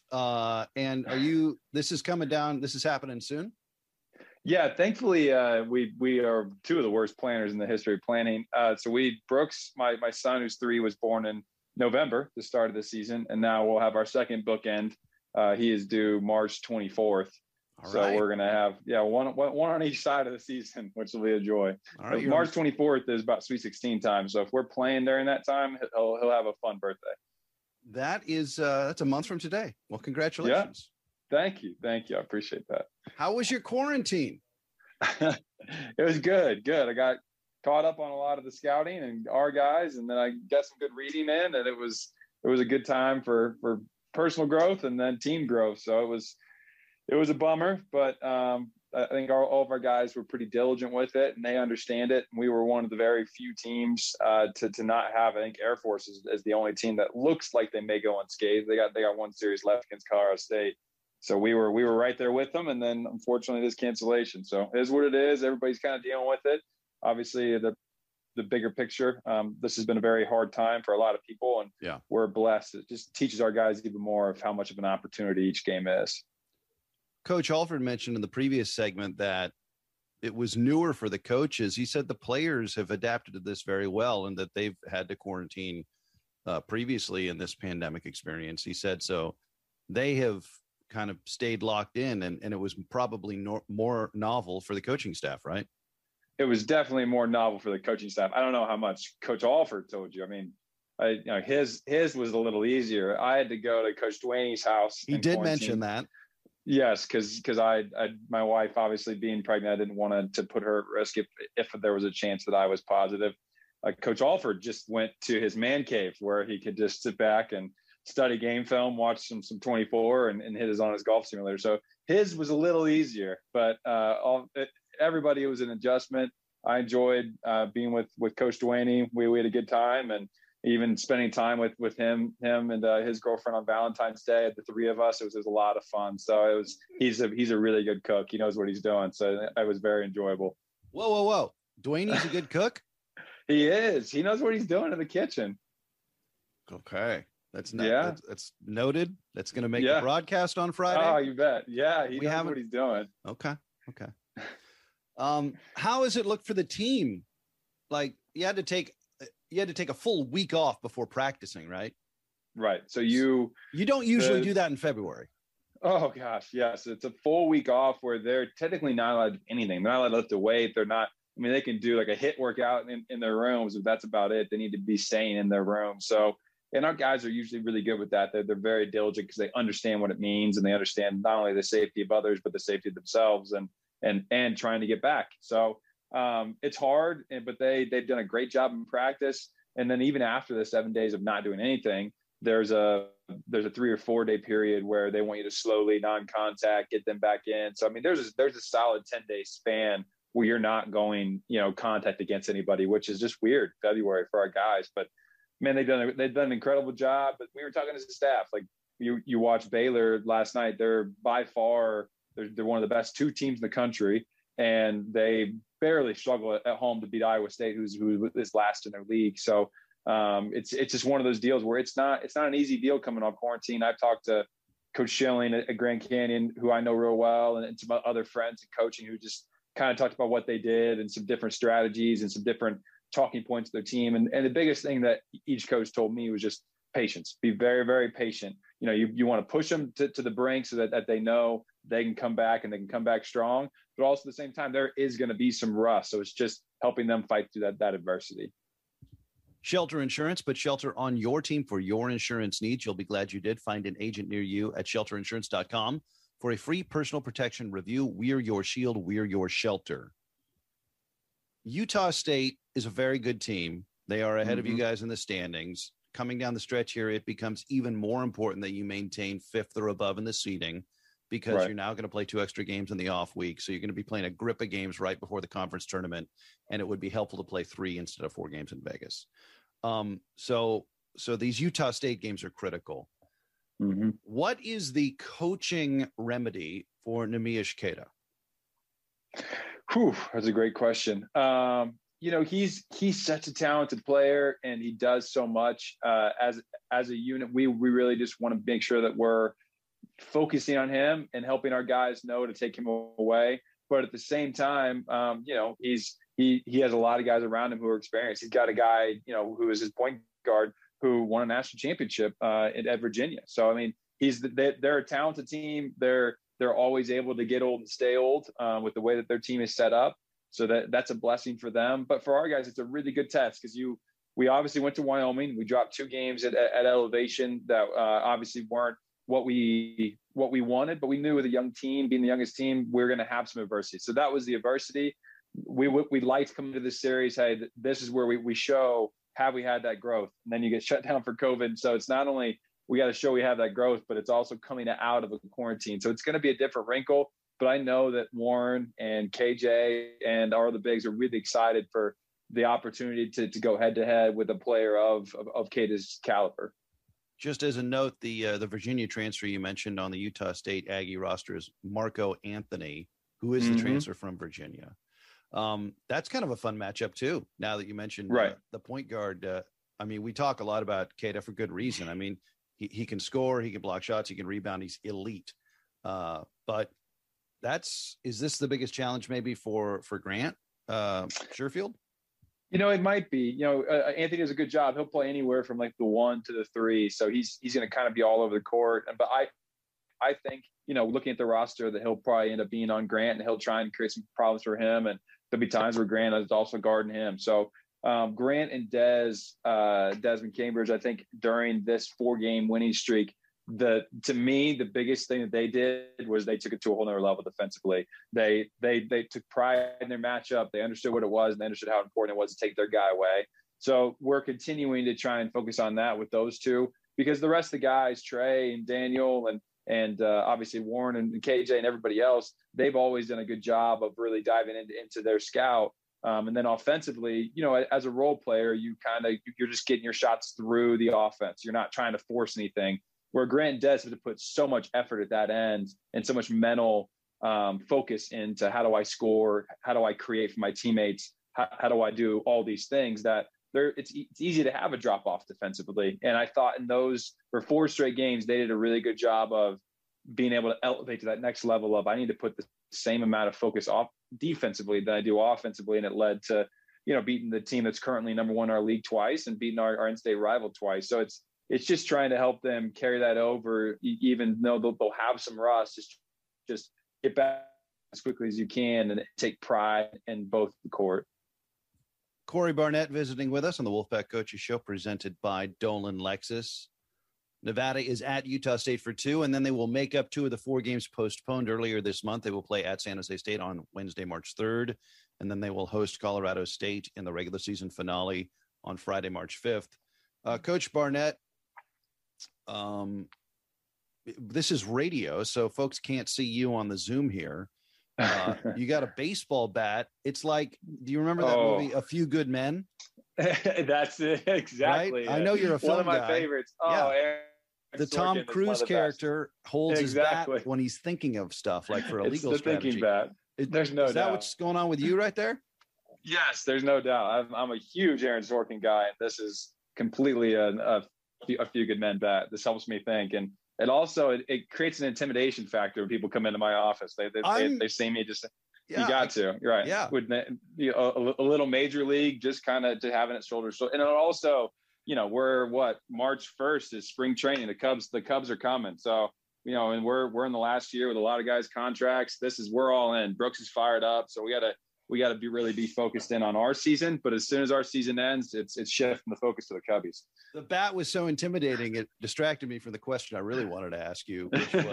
And this is coming down. This is happening soon. Yeah, thankfully, we are two of the worst planners in the history of planning. So Brooks, my son, who's 3, was born in November, the start of the season, and now we'll have our second bookend. He is due March 24th. So we're going to have, one on each side of the season, which will be a joy. All right, March 24th is about Sweet 16 time. So if we're playing during that time, he'll have a fun birthday. That's a month from today. Well, congratulations. Yeah. Thank you. I appreciate that. How was your quarantine? It was good. I got caught up on a lot of the scouting and our guys, and then I got some good reading in, and it was a good time for personal growth and then team growth. So it was a bummer, but I think all of our guys were pretty diligent with it, and they understand it. We were one of the very few teams to not have. I think Air Force is the only team that looks like they may go unscathed. They got one series left against Colorado State. So we were right there with them, and then unfortunately this cancellation. So it is what it is. Everybody's kind of dealing with it. Obviously, the bigger picture, this has been a very hard time for a lot of people, and we're blessed. It just teaches our guys even more of how much of an opportunity each game is. Coach Alford mentioned in the previous segment that it was newer for the coaches. He said the players have adapted to this very well, and that they've had to quarantine previously in this pandemic experience. He said so they have kind of stayed locked in, and it was probably more novel for the coaching staff, right? It was definitely more novel for the coaching staff. I don't know how much Coach Alford told you. I mean, his was a little easier. I had to go to Coach Duane's house. He did mention that. Yes, because my wife, obviously being pregnant, I didn't want to put her at risk if there was a chance that I was positive. Coach Alford just went to his man cave where he could just sit back and study game film, watch some 24, and hit his on his golf simulator. So his was a little easier, but everybody, it was an adjustment. I enjoyed being with Coach Duane. We had a good time, and even spending time with him and his girlfriend on Valentine's Day. The 3 of us, it was a lot of fun. So he's a really good cook. He knows what he's doing. So it was very enjoyable. Whoa! Duane's a good cook. He is. He knows what he's doing in the kitchen. Okay. That's noted. That's going to make the broadcast on Friday. Oh, you bet. Yeah, he knows what he's doing. Okay. How has it looked for the team? Like you had to take a full week off before practicing, right? Right. So you don't usually do that in February. Oh gosh, yes. It's a full week off where they're technically not allowed to do anything. They're not allowed to lift a weight. They're not. I mean, they can do like a HIIT workout in their rooms, but that's about it. They need to be staying in their room. So. And our guys are usually really good with that. They're very diligent because they understand what it means, and they understand not only the safety of others, but the safety of themselves and trying to get back. So it's hard, but they've done a great job in practice. And then even after the 7 days of not doing anything, there's a 3 or 4 day period where they want you to slowly non-contact, get them back in. So, I mean, there's a solid 10-day span where you're not going, contact against anybody, which is just weird February for our guys. But man, they've done an incredible job. But we were talking as a staff, like you watched Baylor last night. They're by far they're one of the best 2 teams in the country, and they barely struggle at home to beat Iowa State, who is last in their league. So it's just one of those deals where it's not an easy deal coming off quarantine. I've talked to Coach Schilling at Grand Canyon, who I know real well, and some other friends in coaching who just kind of talked about what they did and some different strategies and some different talking points of their team. And the biggest thing that each coach told me was just patience. Be very, very patient. You want to push them to the brink so that they know they can come back and they can come back strong. But also at the same time, there is going to be some rust. So it's just helping them fight through that adversity. Shelter Insurance, put shelter on your team for your insurance needs. You'll be glad you did. Find an agent near you at shelterinsurance.com for a free personal protection review. We're your shield. We're your shelter. Utah State is a very good team. They are ahead of you guys in the standings. Coming down the stretch here, it becomes even more important that you maintain 5th or above in the seeding, because you're now going to play 2 extra games in the off week. So you're going to be playing a grip of games right before the conference tournament, and it would be helpful to play 3 instead of 4 games in Vegas. So these Utah State games are critical. What is the coaching remedy for Neemias Queta? That's a great question. He's such a talented player, and he does so much as a unit. We really just want to make sure that we're focusing on him and helping our guys know to take him away. But at the same time, he has a lot of guys around him who are experienced. He's got a guy, who is his point guard, who won a national championship at Virginia. So, I mean, they're a talented team. They're always able to get old and stay old with the way that their team is set up. So that's a blessing for them. But for our guys, it's a really good test, because we obviously went to Wyoming. We dropped 2 games at elevation that obviously weren't what we wanted, but we knew with a young team, being the youngest team, we were going to have some adversity. So that was the adversity. We liked coming to this series. Hey, this is where we show, have we had that growth? And then you get shut down for COVID. So it's not only we got to show we have that growth, but it's also coming out of a quarantine. So it's going to be a different wrinkle. But I know that Warren and KJ and our other bigs are really excited for the opportunity to go head to head with a player of Queta's caliber. Just as a note, the Virginia transfer you mentioned on the Utah State Aggie roster is Marco Anthony, who is the transfer from Virginia. That's kind of a fun matchup too. Now that you mentioned the point guard, I mean, we talk a lot about Queta for good reason. I mean, he can score, he can block shots, he can rebound, he's elite. But is this the biggest challenge maybe for Grant Sherfield? It might be. Anthony does a good job. He'll play anywhere from like the 1 to the 3, so he's going to kind of be all over the court. But I think looking at the roster, that he'll probably end up being on Grant, and he'll try and create some problems for him. And there'll be times where Grant is also guarding him. So Grant and Desmond Cambridge, I think during this 4-game winning streak, to me, the biggest thing that they did was they took it to a whole nother level defensively. They took pride in their matchup. They understood what it was, and they understood how important it was to take their guy away. So we're continuing to try and focus on that with those 2, because the rest of the guys, Trey and Daniel and obviously Warren and KJ and everybody else, they've always done a good job of really diving into their scout. And then offensively, as a role player, you're just getting your shots through the offense. You're not trying to force anything. Where Grant and Des have to put so much effort at that end and so much mental focus into how do I score, how do I create for my teammates, how do I do all these things, that it's easy to have a drop off defensively. And I thought in those for 4 straight games, they did a really good job of being able to elevate to that next level of I need to put the same amount of focus off defensively that I do offensively. And it led to, beating the team that's currently number 1 in our league twice and beating our in-state rival twice. So it's just trying to help them carry that over, even though they'll have some rust. Just get back as quickly as you can and take pride in both the court. Corey Barnett visiting with us on the Wolfpack Coaches Show, presented by Dolan Lexus. Nevada is at Utah State for 2, and then they will make up 2 of the 4 games postponed earlier this month. They will play at San Jose State on Wednesday, March 3rd, and then they will host Colorado State in the regular season finale on Friday, March 5th. Coach Barnett, this is radio, so folks can't see you on the Zoom here. You got a baseball bat. It's like, do you remember that movie, A Few Good Men? That's it. Exactly. Right? I know you're a film One of my guy. favorites. Yeah. Oh, Aaron The Tom Sorkin is one Cruise of the character holds Exactly. his bat when he's thinking of stuff like for a It's legal the strategy. thinking bat. There's no Is that doubt. what's going on with you right there? Yes, there's no doubt. I'm a huge Aaron Sorkin guy, and this is completely a Few Good Men bat. This helps me think, and it also it creates an intimidation factor when people come into my office. They see me just. Yeah, you got to. You're right. Yeah. With a little major league, just kind of to having it shoulder. So, and it also, we're March 1st is spring training. The Cubs are coming. So, and we're in the last year with a lot of guys' contracts. We're all in. Brooks is fired up. So we got to really be focused in on our season. But as soon as our season ends, it's shifting the focus to the Cubbies. The bat was so intimidating. It distracted me from the question I really wanted to ask you,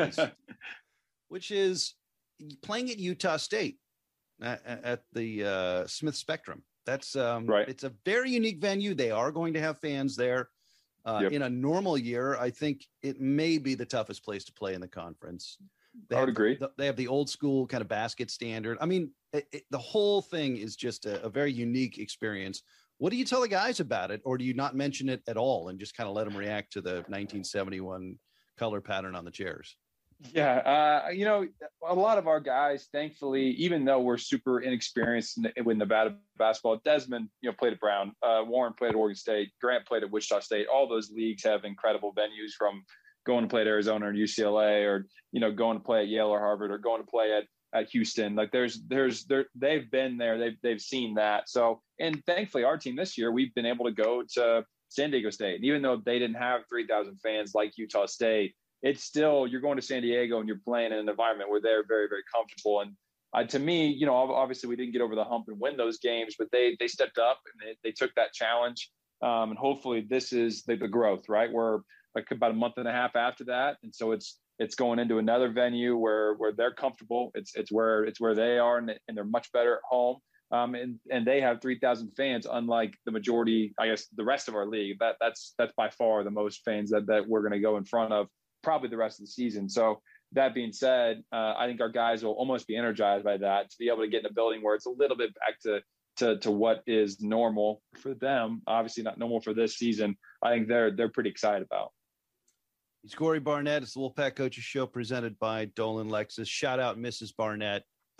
which is playing at Utah State at the Smith Spectrum. That's right. It's a very unique venue. They are going to have fans there. In a normal year, I think it may be the toughest place to play in the conference. I would agree. They have the old school kind of basket standard. I mean, the whole thing is just a very unique experience. What do you tell the guys about it, or do you not mention it at all and just kind of let them react to the 1971 color pattern on the chairs? Yeah, a lot of our guys, thankfully, even though we're super inexperienced with Nevada basketball, Desmond, played at Brown, Warren played at Oregon State, Grant played at Wichita State. All those leagues have incredible venues, from going to play at Arizona or UCLA, or going to play at Yale or Harvard, or going to play at Houston. Like they've been there, they've seen that. So, and thankfully, our team this year, we've been able to go to San Diego State, and even though they didn't have 3,000 fans like Utah State, it's still, you're going to San Diego and you're playing in an environment where they're very, very comfortable. And to me, obviously we didn't get over the hump and win those games, but they stepped up and they took that challenge. And hopefully this is the growth, right? We're like about a month and a half after that. And so it's going into another venue where they're comfortable. It's where they are, and they're much better at home. And they have 3,000 fans, unlike the majority, I guess, the rest of our league. That's by far the most fans that we're going to go in front of, probably the rest of the season. So that being said, I think our guys will almost be energized by that, to be able to get in a building where it's a little bit back to what is normal for them. Obviously not normal for this season. I think they're pretty excited about. It's Corey Barnett. It's the Wolfpack Coaches Show presented by Dolan Lexus. Shout out Mrs. Barnett.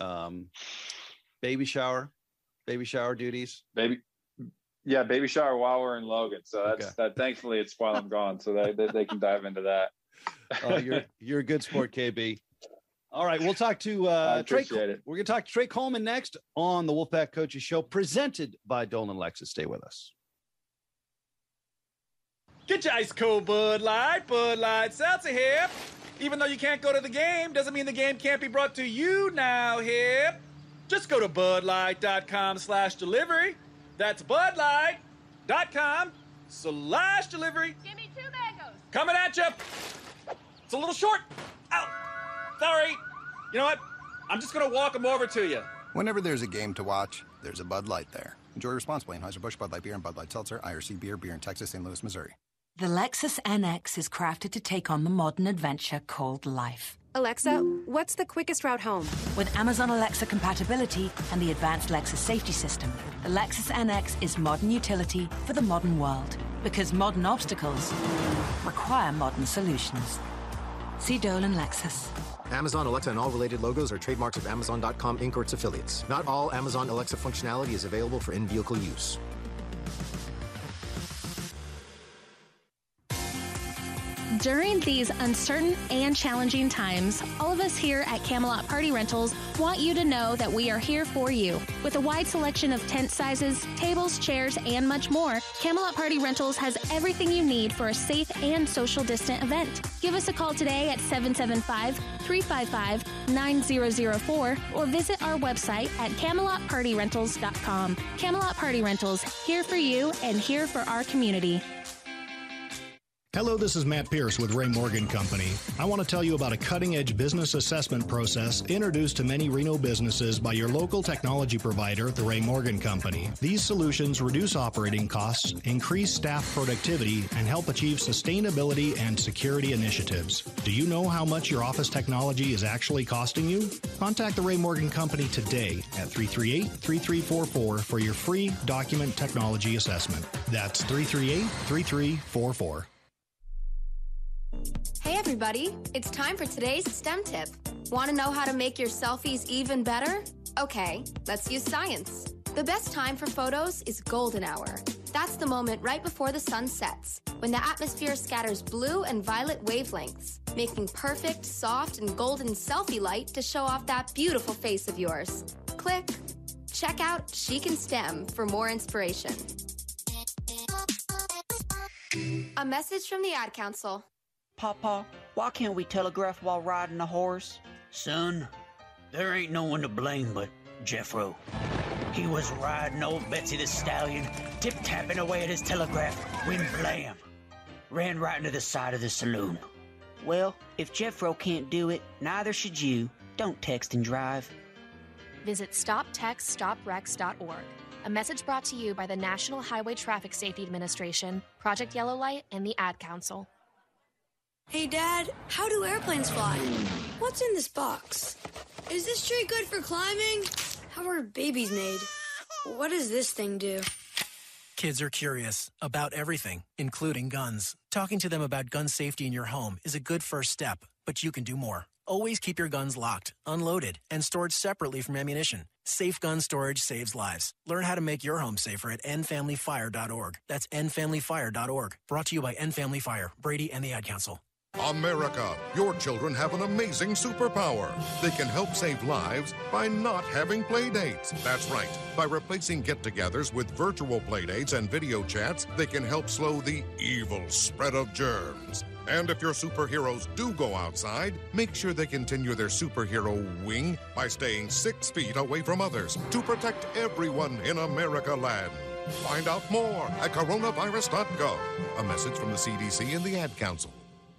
Baby shower duties. Baby shower while we're in Logan. So that. Thankfully, it's while I'm gone, so they can dive into that. Oh, you're a good sport, KB. All right, we'll talk to Trey. We're going to talk to Trey Coleman next on the Wolfpack Coaches Show, presented by Dolan Lexus. Stay with us. Get your ice cold Bud Light Seltzer here. Even though you can't go to the game, doesn't mean the game can't be brought to you now here. Just go to budlight.com/delivery. That's budlight.com/delivery. Give me 2 mangoes. Coming at you. It's a little short. Ow. Sorry. You know what? I'm just going to walk them over to you. Whenever there's a game to watch, there's a Bud Light there. Enjoy responsibly. Anheuser-Busch, Bud Light Beer, and Bud Light Seltzer. IRC Beer in Texas, St. Louis, Missouri. The Lexus NX is crafted to take on the modern adventure called life. Alexa, what's the quickest route home? With Amazon Alexa compatibility and the advanced Lexus safety system, the Lexus NX is modern utility for the modern world. Because modern obstacles require modern solutions. See Dolan Lexus. Amazon Alexa and all related logos are trademarks of Amazon.com Inc. or its affiliates. Not all Amazon Alexa functionality is available for in-vehicle use. During these uncertain and challenging times, all of us here at Camelot Party Rentals want you to know that we are here for you. With a wide selection of tent sizes, tables, chairs, and much more, Camelot Party Rentals has everything you need for a safe and social distant event. Give us a call today at 775-355-9004 or visit our website at CamelotPartyRentals.com. Camelot Party Rentals, here for you and here for our community. Hello, this is Matt Pierce with Ray Morgan Company. I want to tell you about a cutting-edge business assessment process introduced to many Reno businesses by your local technology provider, the Ray Morgan Company. These solutions reduce operating costs, increase staff productivity, and help achieve sustainability and security initiatives. Do you know how much your office technology is actually costing you? Contact the Ray Morgan Company today at 338-3344 for your free document technology assessment. That's 338-3344. Hey everybody, it's time for today's STEM tip. Want to know how to make your selfies even better? Okay, let's use science. The best time for photos is golden hour. That's the moment right before the sun sets, when the atmosphere scatters blue and violet wavelengths, making perfect, soft, and golden selfie light to show off that beautiful face of yours. Click. Check out Chic and STEM for more inspiration. A message from the Ad Council. Papa, why can't we telegraph while riding a horse? Son, there ain't no one to blame but Jeffro. He was riding old Betsy the Stallion, tip-tapping away at his telegraph, when blam! Ran right into the side of the saloon. Well, if Jeffro can't do it, neither should you. Don't text and drive. Visit StopTextStopWrecks.org. A message brought to you by the National Highway Traffic Safety Administration, Project Yellow Light, and the Ad Council. Hey, Dad, how do airplanes fly? What's in this box? Is this tree good for climbing? How are babies made? What does this thing do? Kids are curious about everything, including guns. Talking to them about gun safety in your home is a good first step, but you can do more. Always keep your guns locked, unloaded, and stored separately from ammunition. Safe gun storage saves lives. Learn how to make your home safer at endfamilyfire.org. That's endfamilyfire.org. Brought to you by End Family Fire, Brady, and the Ad Council. America, your children have an amazing superpower. They can help save lives by not having play dates. That's right. By replacing get-togethers with virtual play dates and video chats, they can help slow the evil spread of germs. And if your superheroes do go outside, make sure they continue their superhero wing by staying 6 feet away from others to protect everyone in America land. Find out more at coronavirus.gov. A message from the CDC and the Ad Council.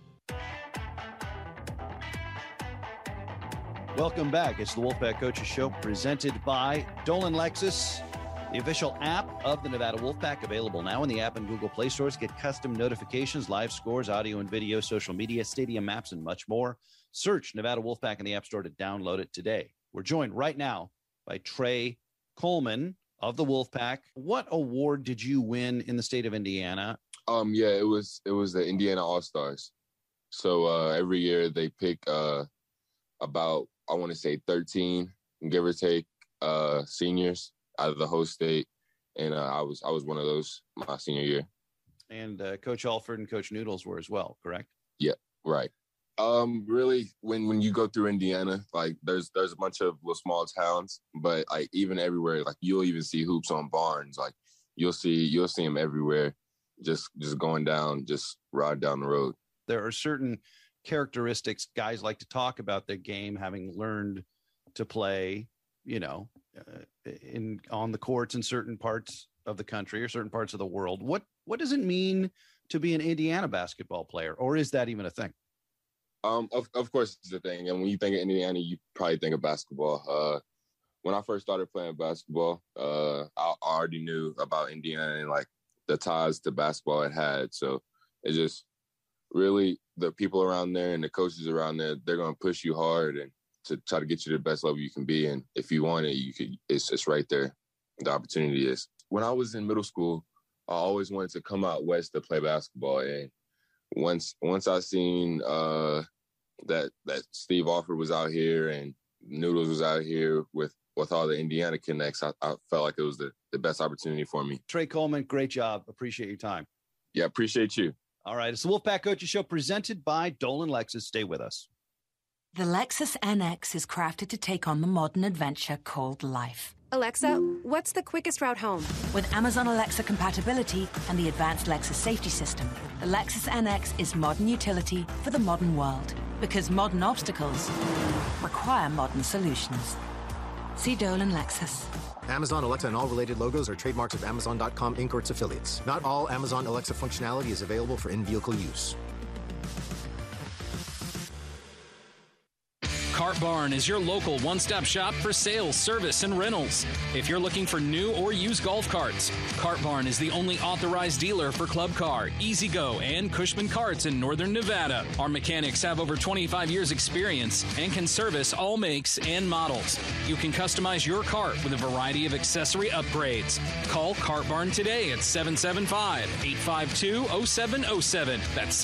Welcome back. It's the Wolfpack Coaches Show presented by Dolan Lexus. The official app of the Nevada Wolfpack, available now in the app and Google Play stores. Get custom notifications, live scores, audio and video, social media, stadium maps, and much more. Search Nevada Wolfpack in the App Store to download it today. We're joined right now by Trey Coleman of the Wolfpack. What award did you win in the state of Indiana? Yeah, it was the Indiana All-Stars. So every year they pick about, I want to say 13, give or take, seniors out of the whole state, and I was one of those my senior year. And Coach Alford and Coach Noodles were as well, correct? Yeah, right. Really, when you go through Indiana, like there's a bunch of little small towns, but like even everywhere, like you'll even see hoops on barns. Like you'll see them everywhere, just going down, just ride down the road. There are certain characteristics guys like to talk about their game, having learned to play, on the courts in certain parts of the country or certain parts of the world. What does it mean to be an Indiana basketball player, or is that even a thing? Of course it's a thing. And when you think of Indiana, you probably think of basketball. When I first started playing basketball, I already knew about Indiana and like the ties to basketball it had. So it just really, the people around there and the coaches around there, they're going to push you hard and to try to get you to the best level you can be. And if you want it, it's right there. The opportunity is. When I was in middle school, I always wanted to come out west to play basketball. And once I seen that Steve Alford was out here and Noodles was out here with all the Indiana connects, I felt like it was the best opportunity for me. Trey Coleman, great job. Appreciate your time. Yeah, appreciate you. All right. It's the Wolfpack Coaches Show presented by Dolan Lexus. Stay with us. The Lexus NX is crafted to take on the modern adventure called life. Alexa, what's the quickest route home? With Amazon Alexa compatibility and the advanced Lexus safety system, the Lexus NX is modern utility for the modern world. Because modern obstacles require modern solutions. See Dolan Lexus. Amazon Alexa and all related logos are trademarks of Amazon.com Inc. or its affiliates. Not all Amazon Alexa functionality is available for in-vehicle use. Cart Barn is your local one-stop shop for sales, service, and rentals. If you're looking for new or used golf carts, Cart Barn is the only authorized dealer for Club Car, Easy Go, and Cushman carts in northern Nevada. Our mechanics have over 25 years experience and can service all makes and models. You can customize your cart with a variety of accessory upgrades. Call Cart Barn today at 775-852-0707. That's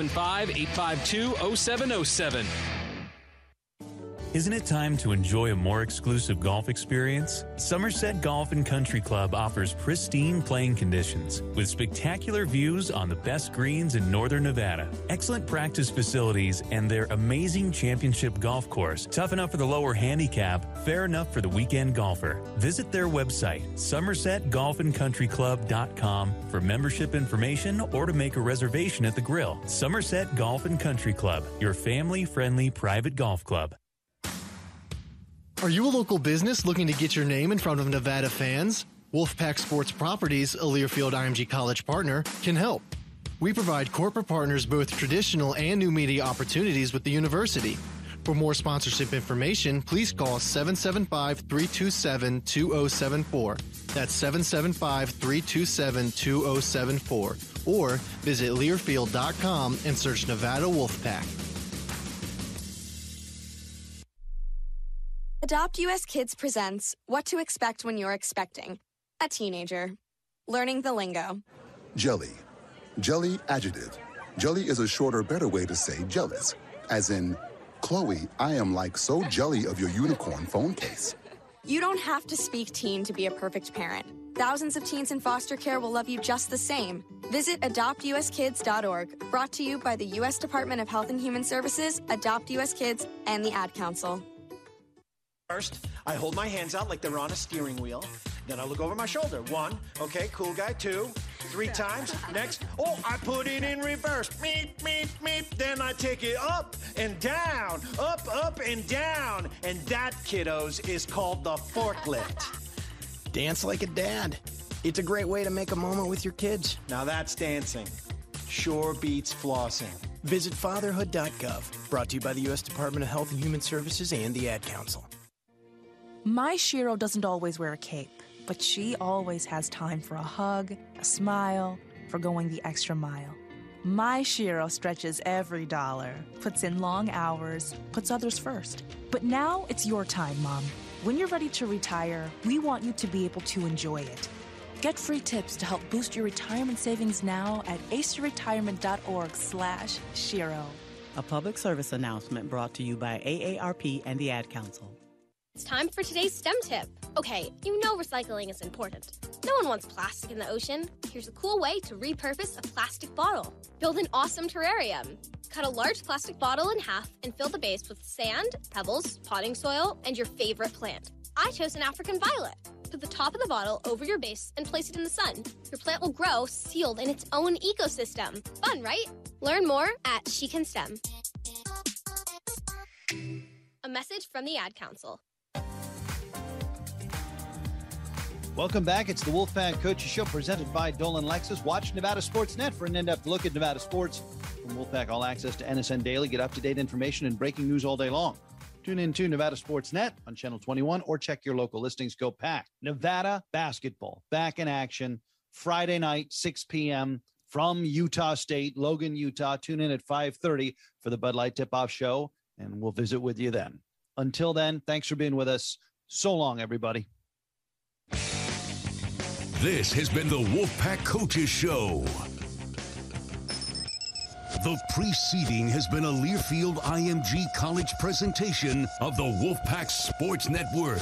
775-852-0707. Isn't it time to enjoy a more exclusive golf experience? Somerset Golf and Country Club offers pristine playing conditions with spectacular views on the best greens in northern Nevada, excellent practice facilities, and their amazing championship golf course, tough enough for the lower handicap, fair enough for the weekend golfer. Visit their website, somersetgolfandcountryclub.com, for membership information or to make a reservation at the grill. Somerset Golf and Country Club, your family-friendly private golf club. Are you a local business looking to get your name in front of Nevada fans? Wolfpack Sports Properties, a Learfield IMG College partner, can help. We provide corporate partners both traditional and new media opportunities with the university. For more sponsorship information, please call 775-327-2074. That's 775-327-2074. Or visit Learfield.com and search Nevada Wolfpack. Adopt US Kids presents What to Expect When You're Expecting a Teenager. Learning the lingo. Jelly. Jelly adjective. Jelly is a shorter, better way to say jealous. As in, Chloe, I am like so jelly of your unicorn phone case. You don't have to speak teen to be a perfect parent. Thousands of teens in foster care will love you just the same. Visit adoptuskids.org. Brought to you by the U.S. Department of Health and Human Services, Adopt US Kids, and the Ad Council. First, I hold my hands out like they're on a steering wheel. Then I look over my shoulder. 1, okay, cool guy. 2, 3 times. Next, oh, I put it in reverse. Meep, meep, meep. Then I take it up and down, up and down. And that, kiddos, is called the forklift. Dance like a dad. It's a great way to make a moment with your kids. Now that's dancing. Sure beats flossing. Visit fatherhood.gov. Brought to you by the U.S. Department of Health and Human Services and the Ad Council. My Shiro doesn't always wear a cape, but she always has time for a hug, a smile, for going the extra mile. My Shiro stretches every dollar, puts in long hours, puts others first. But now it's your time, Mom. When you're ready to retire, we want you to be able to enjoy it. Get free tips to help boost your retirement savings now at aceyourretirement.org/Shiro. A public service announcement brought to you by AARP and the Ad Council. It's time for today's STEM tip. Okay, you know recycling is important. No one wants plastic in the ocean. Here's a cool way to repurpose a plastic bottle. Build an awesome terrarium. Cut a large plastic bottle in half and fill the base with sand, pebbles, potting soil, and your favorite plant. I chose an African violet. Put the top of the bottle over your base and place it in the sun. Your plant will grow sealed in its own ecosystem. Fun, right? Learn more at She Can STEM. A message from the Ad Council. Welcome back. It's the Wolfpack Coaches Show presented by Dolan Lexus. Watch Nevada Sports Net for an in-depth look at Nevada sports. From Wolfpack All Access to NSN Daily. Get up-to-date information and breaking news all day long. Tune in to Nevada Sports Net on Channel 21 or check your local listings. Go Pack. Nevada basketball back in action Friday night, 6 p.m. from Utah State, Logan, Utah. Tune in at 5:30 for the Bud Light Tip-Off Show, and we'll visit with you then. Until then, thanks for being with us. So long, everybody. This has been the Wolfpack Coaches Show. The preceding has been a Learfield IMG College presentation of the Wolfpack Sports Network.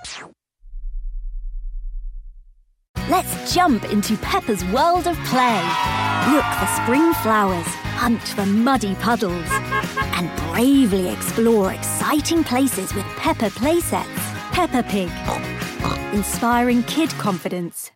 Let's jump into Peppa's world of play. Look for spring flowers, hunt for muddy puddles, and bravely explore exciting places with Peppa playsets. Peppa Pig. Inspiring kid confidence.